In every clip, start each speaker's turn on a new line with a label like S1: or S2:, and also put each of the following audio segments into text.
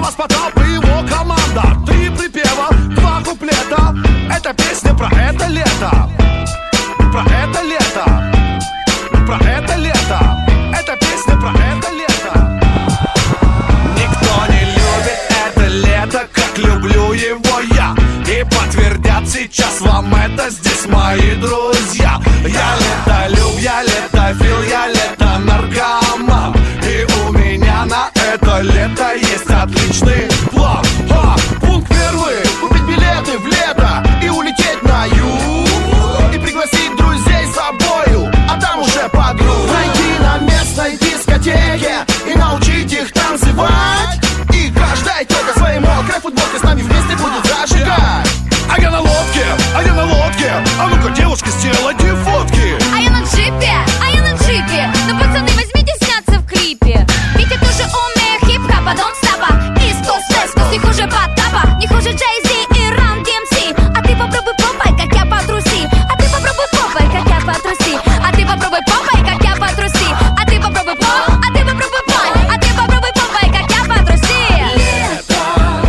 S1: Томас Потап и его команда. 3 припева, 2 куплета. Это песня про это лето. Про это лето. Про это лето. Это песня про это лето. Никто не любит это лето, как люблю его я. И подтвердят сейчас вам это здесь мои друзья. Я летолюб, я летофил, я лето-наркоман. И у меня на это лето есть отличный план. Пункт первый: купить билеты в лето и улететь на юг. И пригласить друзей с собою, а там уже подруг. Найти на местной дискотеке и научить их танцевать. И каждая тётка своей мокрой футболкой с нами вместе будет зажигать. А я на лодке, а я на лодке. А ну-ка, девушки, сделайте фотки.
S2: А я на джипе, а я на джипе. Ну, пацаны, возьмите сняться в клипе. Витя тоже умеет хип-хопа, дон стопа. Искус, тескус, не хуже Потапа. Не хуже Джей-Зи и Ран ДМС. А ты попробуй попай, как я потруси. А ты попробуй попай, как я потруси. А ты попробуй попай, как я потруси. А ты попробуй поп, а ты попробуй пай. А ты попробуй попай, как я потруси.
S1: Лето,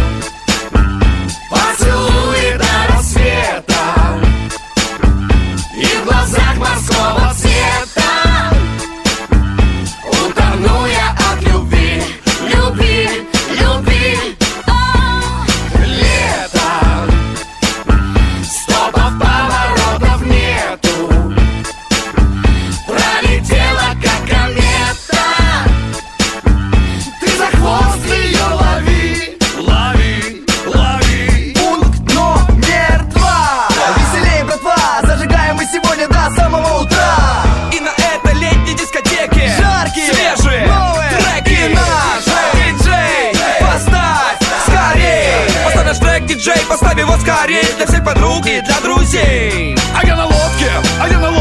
S1: поцелуй до рассвета. И в глазах морского цвета утону я от любви, любви, любви. Лето, стопов, поворотов нету. Пролетела как комета. Ты за хвост ее лови, лови, лови.
S3: Пункт номер 2. Веселее, братва, зажигаем мы сегодня до самого утра.
S4: И на этой летней дискотеке
S3: Жаркие,
S4: свежие
S3: новые
S4: треки.
S3: и наши.
S4: Диджей, поставь скорей. Поставь наш трек, диджей, поставь его скорей. Для всех подруг и для друзей.
S1: А я на лодке, а я на лодке.